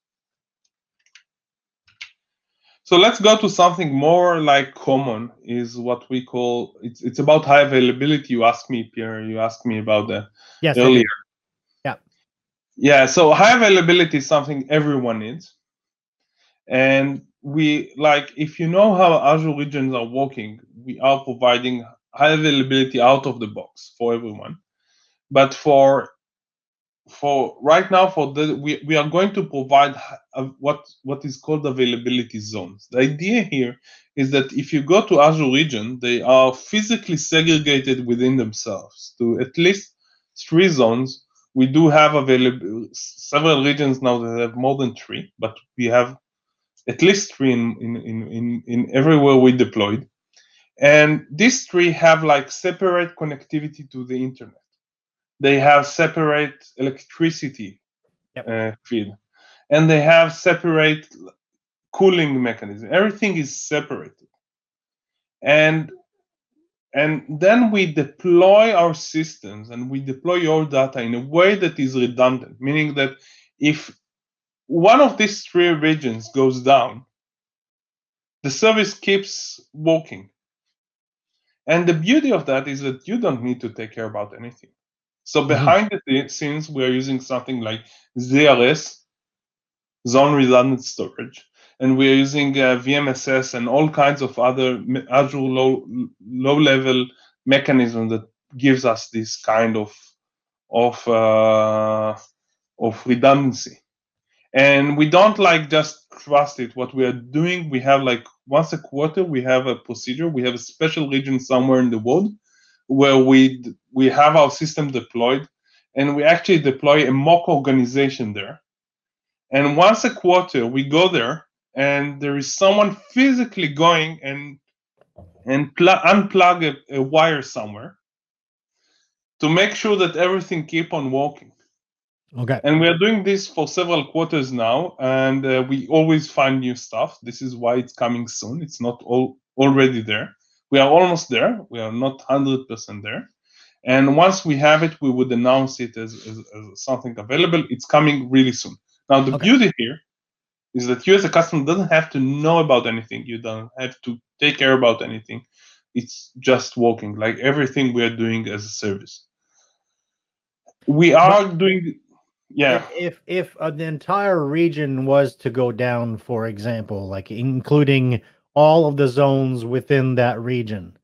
B: So let's go to something more like common, is what we call, it's about high availability. You asked me, Pierre, you asked me about that earlier. Yeah, so high availability is something everyone needs. And we, like, if you know how Azure regions are working, we are providing high availability out of the box for everyone. But for right now, we are going to provide what is called availability zones. The idea here is that if you go to Azure region, they are physically segregated within themselves to at least 3 zones. We do have several regions now that have more than 3, but we have at least 3 in everywhere we deployed. And these 3 have like separate connectivity to the internet. They have separate electricity feed, and they have separate cooling mechanism. Everything is separated. And then we deploy our systems, and we deploy your data in a way that is redundant, meaning that if one of these 3 regions goes down, the service keeps working. And the beauty of that is that you don't need to take care about anything. So behind the scenes, we are using something like ZRS, Zone Redundant Storage, and we are using VMSS and all kinds of other Azure low-level mechanisms that gives us this kind of redundancy. And we don't like just trust it. What we are doing, we have like once a quarter, we have a procedure. We have a special region somewhere in the world where we have our system deployed, and we actually deploy a mock organization there. And once a quarter, we go there, and there is someone physically going and unplug a wire somewhere to make sure that everything keep on working.
A: Okay.
B: And we are doing this for several quarters now, and we always find new stuff. This is why it's coming soon. It's not already there. We are almost there. We are not 100% there. And once we have it, we would announce it as something available. It's coming really soon. Now, the beauty here is that you as a customer doesn't have to know about anything. You don't have to take care about anything. It's just working, like everything we are doing as a service. We are doing... Yeah.
A: If the entire region was to go down, for example, like including all of the zones within that region,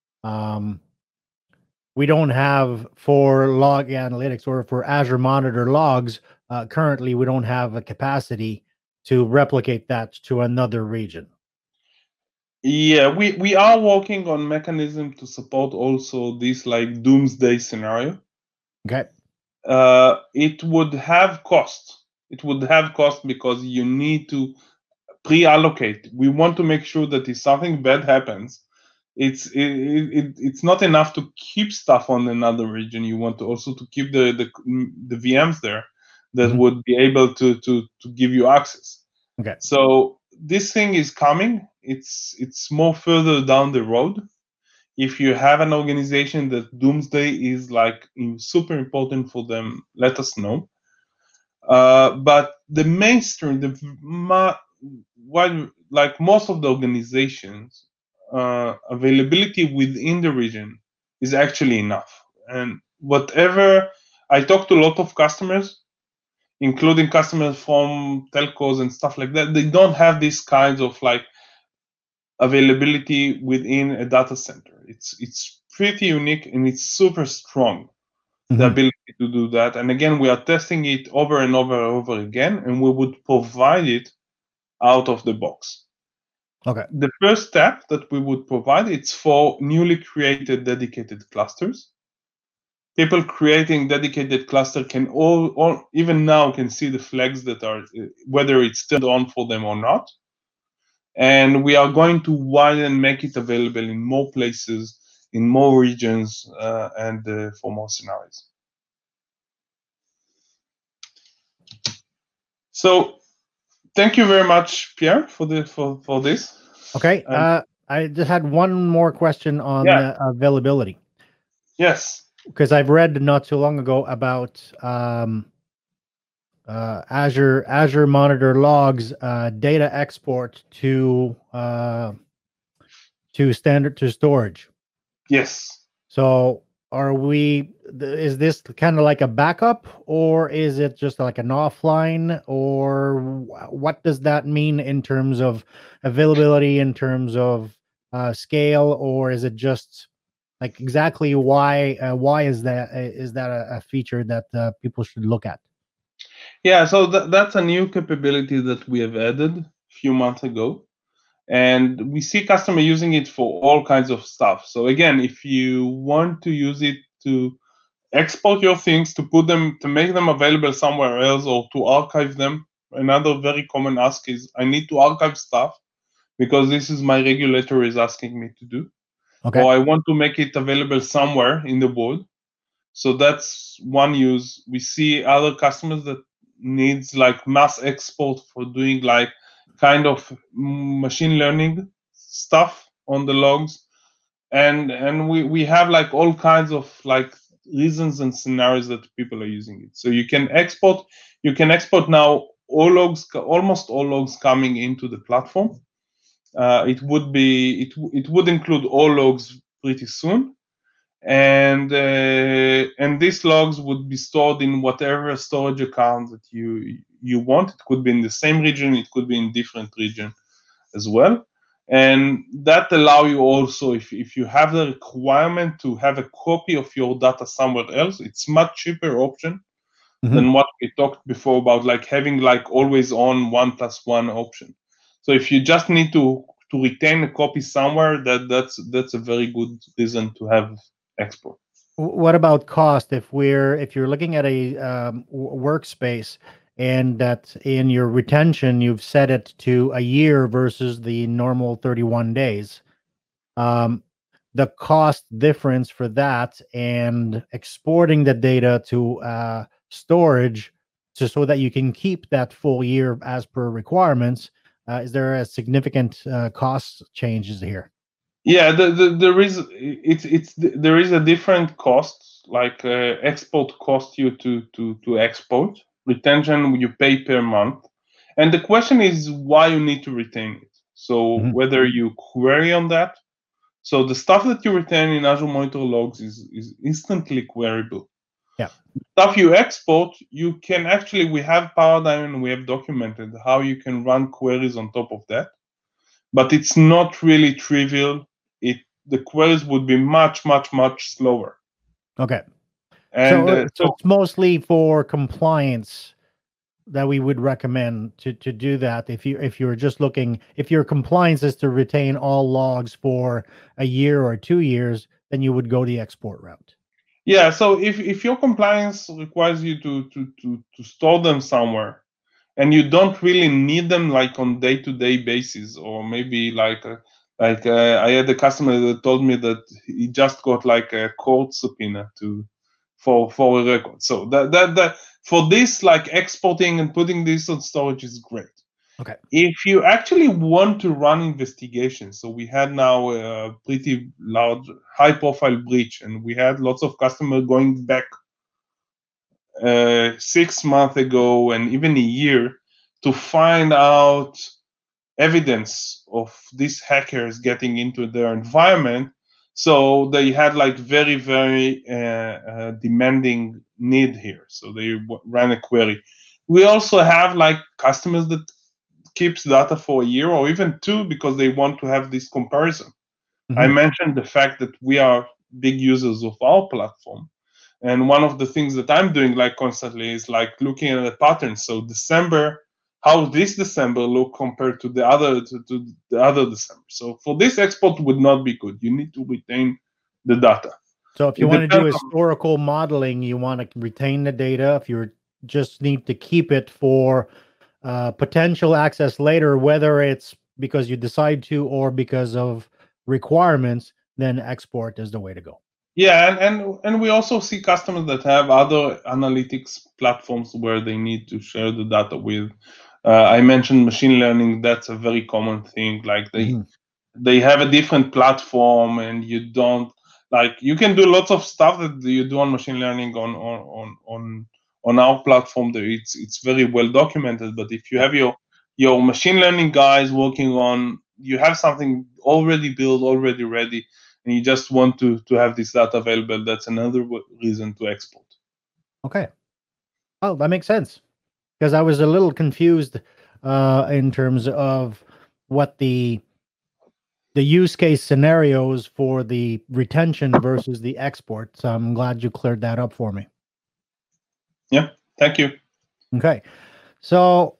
A: we don't have for log analytics or for Azure Monitor logs. Currently, we don't have a capacity to replicate that to another region.
B: Yeah, we are working on mechanism to support also this like doomsday scenario.
A: Okay.
B: It would have cost. It would have cost because you need to pre-allocate. We want to make sure that if something bad happens, it's not enough to keep stuff on another region. You want to also to keep the VMs there that would be able to give you access.
A: Okay.
B: So this thing is coming. It's more further down the road. If you have an organization that doomsday is like super important for them, let us know. But the mainstream, like most of the organizations, availability within the region is actually enough. And whatever, I talk to a lot of customers, including customers from telcos and stuff like that, they don't have these kinds of like availability within a data center. It's pretty unique and it's super strong, the ability to do that. And again, we are testing it over and over and over again, and we would provide it out of the box.
A: Okay.
B: The first step that we would provide, it's for newly created dedicated clusters. People creating dedicated cluster can all even now can see the flags that are, whether it's turned on for them or not. And we are going to widen, make it available in more places, in more regions, and for more scenarios. So, thank you very much, Pierre, for this.
A: Okay. I just had one more question on availability.
B: Yes.
A: Because I've read not too long ago about Azure Monitor logs data export to storage.
B: Yes.
A: So is this kind of like a backup, or is it just like an offline, or what does that mean in terms of availability, in terms of scale, or is it just like exactly why is that a feature that people should look at?
B: Yeah, so that's a new capability that we have added a few months ago, and we see customers using it for all kinds of stuff. So again, if you want to use it to export your things, to put them, to make them available somewhere else, or to archive them, another very common ask is, I need to archive stuff because this is my regulator is asking me to do.
A: Okay.
B: Or I want to make it available somewhere in the world. So that's one use. We see other customers that needs like mass export for doing like kind of machine learning stuff on the logs. And we have like all kinds of like reasons and scenarios that people are using it. So you can export now all logs, almost all logs coming into the platform. It would include all logs pretty soon, and these logs would be stored in whatever storage account that you want. It could be in the same region, it could be in different region as well. And that allow you also, if you have the requirement to have a copy of your data somewhere else, it's much cheaper option than what we talked before about like having like always on 1+1 option. So if you just need to retain a copy somewhere, that's a very good reason to have export.
A: What about cost? If you're looking at a workspace and that in your retention you've set it to a year versus the normal 31 days, the cost difference for that and exporting the data to storage so that you can keep that full year as per requirements, is there a significant cost changes here?
B: Yeah, there is a different cost. Like export cost you to export. Retention you pay per month, and the question is why you need to retain it. So whether you query on that. So the stuff that you retain in Azure Monitor Logs is instantly queryable.
A: Yeah.
B: Stuff you export, you can actually, we have Paradigm and we have documented how you can run queries on top of that, but it's not really trivial. The queries would be much slower.
A: Okay.
B: And
A: so it's mostly for compliance that we would recommend to do that. If you're just looking, if your compliance is to retain all logs for a year or 2 years, then you would go the export route.
B: Yeah. So if your compliance requires you to store them somewhere, and you don't really need them like on day-to-day basis, or maybe like I had a customer that told me that he just got like a court subpoena for a record. So that for this, like exporting and putting this on storage is great.
A: Okay.
B: If you actually want to run investigations, so we had now a pretty large, high-profile breach, and we had lots of customers going back 6 months ago and even a year to find out evidence of these hackers getting into their environment. So they had like very demanding need here. So they ran a query. We also have like customers that keeps data for a year or even 2 because they want to have this comparison. I mentioned the fact that we are big users of our platform. And one of the things that I'm doing like constantly is like looking at the patterns. So December, how this December look compared to the other December. So for this export would not be good. You need to retain the data.
A: So if you want to do historical modeling, you want to retain the data. If you just need to keep it for potential access later, whether it's because you decide to or because of requirements, then export is the way to go.
B: Yeah, and we also see customers that have other analytics platforms where they need to share the data with. I mentioned machine learning. That's a very common thing. Like they have a different platform, and you don't like you can do lots of stuff that you do on machine learning on our platform. There, it's very well documented. But if you have your machine learning guys working on, you have something already built, already ready, and you just want to have this data available, that's another reason to export.
A: Okay. Oh, that makes sense. Because I was a little confused in terms of what the use case scenarios for the retention versus the export. So I'm glad you cleared that up for me.
B: Yeah, thank you.
A: Okay. So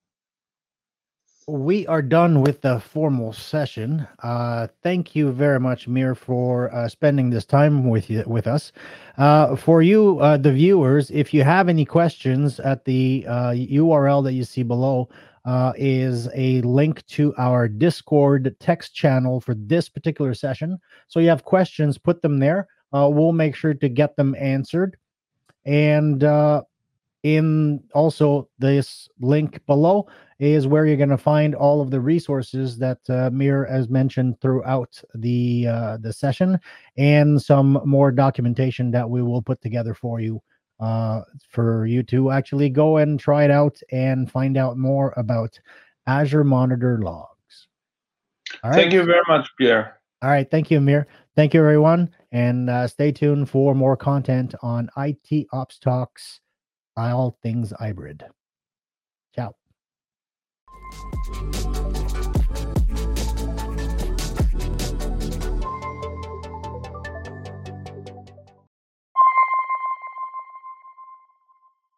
A: we are done with the formal session. Thank you very much, Mir, for spending this time with us. For you, the viewers, if you have any questions, at the URL that you see below is a link to our Discord text channel for this particular session. So you have questions, put them there. We'll make sure to get them answered. And in also this link below is where you're going to find all of the resources that Mir has mentioned throughout the session, and some more documentation that we will put together for you to actually go and try it out and find out more about Azure Monitor Logs.
B: All right. Thank you very much, Pierre.
A: All right. Thank you, Mir. Thank you, everyone. And stay tuned for more content on IT Ops Talks, all things hybrid. Ciao.